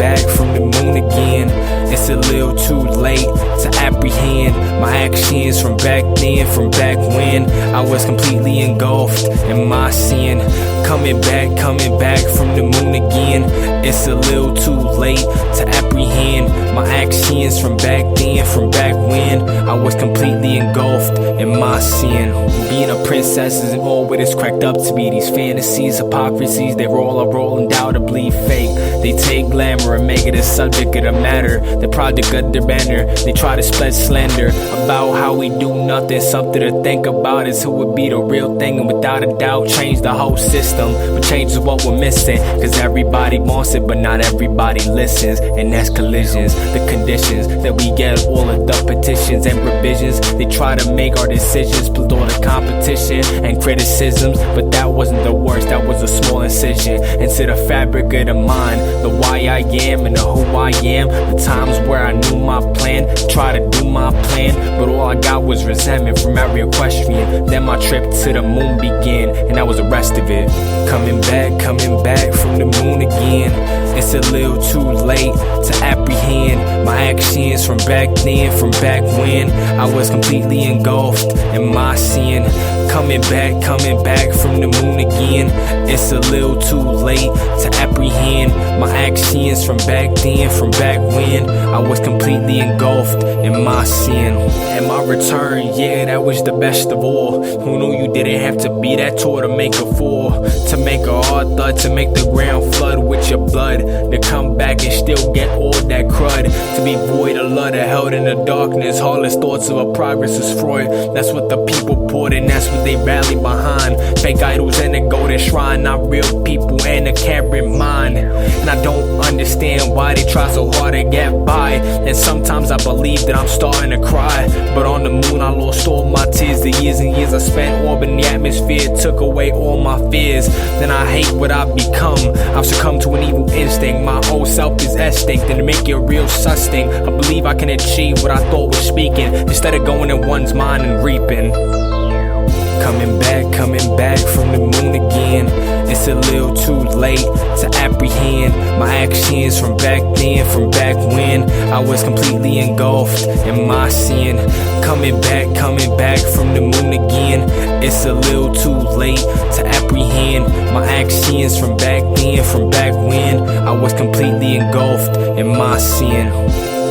back from the moon again. It's a little too late to apprehend my actions from back then, from back when I was completely engulfed in my sin. Coming back from the moon again. It's a little too late to apprehend my actions from back then, from back when I was completely engulfed in my sin. Being a princess isn't all what it's cracked up to be. These fantasies, hypocrisies, they're all undoubtedly fake. They take glamour and make it a subject of the matter. The product of their banner. They try to spread slander about how we do nothing. Something to think about is who would be the real thing, and without a doubt change the whole system. But change is what we're missing, cause everybody wants it but not everybody listens. And that's collisions, the conditions that we get, all of the petitions and revisions. They try to make our decisions with all the competition and criticisms, but that wasn't the worst, that was a small incision into the fabric of the mind. The why I am and the who I am. The times where I knew my plan, try to do my plan, but all I got was resentment from every equestrian. Then my trip to the moon began, and that was the rest of it. Coming back from the moon again. It's a little too late to apprehend my actions from back then, from back when I was completely engulfed in my sin. Coming back from the moon again. It's a little too late to apprehend my actions from back then, from back when I was completely engulfed in my sin. And my return, yeah, that was the best of all. Who knew you didn't have to be that tall to make a fall, to make a hard thud, to make the ground flood with your blood, to come back and still get all that crud, to be void of love, held in the darkness. Heartless thoughts of a progress is Freud. That's what the people poured in, that's what they rally behind. Fake idols and a golden shrine, not real people and a carrot mind. And I don't understand why they try so hard to get by. And sometimes I believe that I'm starting to cry. But on the moon I lost all my tears. The years and years I spent orbiting the atmosphere took away all my fears. Then I hate what I've become. I've succumbed to an evil instinct. My whole self is extinct, and to make it real sus thing, I believe I can achieve what I thought was speaking, instead of going in one's mind and reaping. Coming back from the moon again. It's a little too late to apprehend my actions from back then, from back when I was completely engulfed in my sin. Coming back from the moon again. It's a little too late to apprehend my actions from back then, from back when I was completely engulfed in my sin.